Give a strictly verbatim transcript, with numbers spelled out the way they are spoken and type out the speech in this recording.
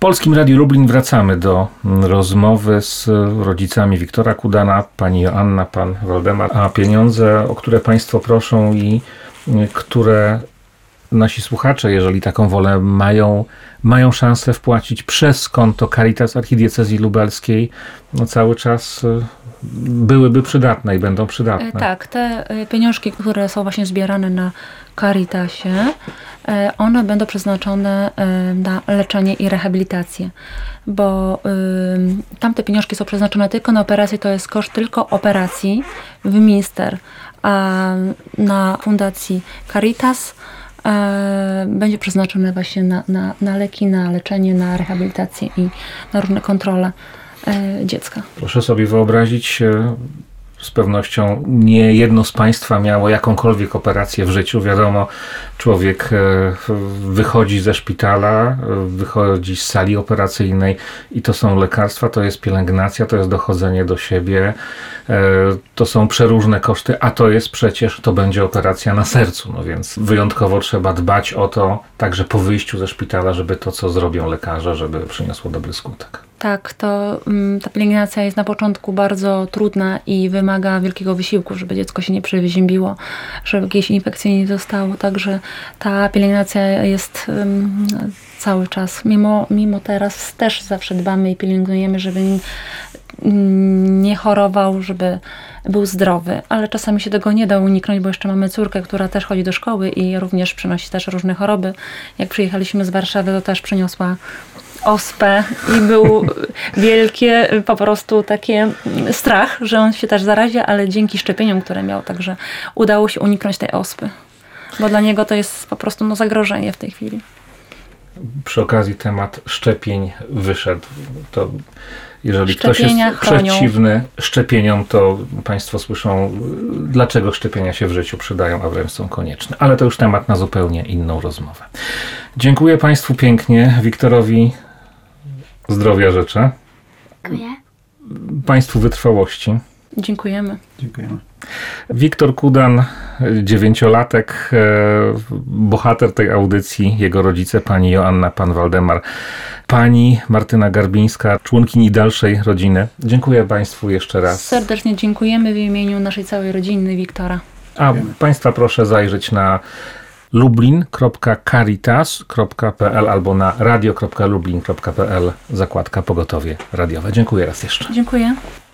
Polskim Radiu Lublin wracamy do rozmowy z rodzicami Wiktora Kudana, pani Joanna, pan Waldemar, a pieniądze, o które państwo proszą i które nasi słuchacze, jeżeli taką wolę mają, mają szansę wpłacić przez konto Caritas Archidiecezji Lubelskiej, no cały czas byłyby przydatne i będą przydatne. Tak, te pieniążki, które są właśnie zbierane na Caritasie, one będą przeznaczone na leczenie i rehabilitację, bo y, tamte pieniążki są przeznaczone tylko na operacje, to jest koszt tylko operacji w Minster, a na fundacji Caritas y, będzie przeznaczone właśnie na, na, na leki, na leczenie, na rehabilitację i na różne kontrole y, dziecka. Proszę sobie wyobrazić, z pewnością nie jedno z państwa miało jakąkolwiek operację w życiu. Wiadomo, człowiek wychodzi ze szpitala, wychodzi z sali operacyjnej i to są lekarstwa, to jest pielęgnacja, to jest dochodzenie do siebie, to są przeróżne koszty, a to jest przecież, to będzie operacja na sercu, no więc wyjątkowo trzeba dbać o to, także po wyjściu ze szpitala, żeby to, co zrobią lekarze, żeby przyniosło dobry skutek. Tak, to ta pielęgnacja jest na początku bardzo trudna i wymaga wielkiego wysiłku, żeby dziecko się nie przeziębiło, żeby jakieś infekcje nie dostało, także ta pielęgnacja jest um, cały czas. Mimo, mimo teraz też zawsze dbamy i pielęgnujemy, żeby nie chorował, żeby był zdrowy, ale czasami się tego nie da uniknąć, bo jeszcze mamy córkę, która też chodzi do szkoły i również przynosi też różne choroby. Jak przyjechaliśmy z Warszawy, to też przyniosła ospę i był wielkie po prostu takie strach, że on się też zarazi, ale dzięki szczepieniom, które miał, także udało się uniknąć tej ospy, bo dla niego to jest po prostu no, zagrożenie w tej chwili. Przy okazji temat szczepień wyszedł. To jeżeli Szczepienia ktoś jest chronią. przeciwny szczepieniom, to państwo słyszą, dlaczego szczepienia się w życiu przydają, a wręcz są konieczne. Ale to już temat na zupełnie inną rozmowę. Dziękuję państwu pięknie. Wiktorowi zdrowia życzę. Dziękuję. Państwu wytrwałości. Dziękujemy. Dziękujemy. Wiktor Kudan, dziewięciolatek, bohater tej audycji, jego rodzice, pani Joanna, pan Waldemar, pani Martyna Garbińska, członkini dalszej rodziny. Dziękuję państwu jeszcze raz. Serdecznie dziękujemy w imieniu naszej całej rodziny Wiktora. A państwa proszę zajrzeć na lublin kropka caritas kropka p l albo na radio kropka lublin kropka p l, zakładka pogotowie radiowe. Dziękuję raz jeszcze. Dziękuję.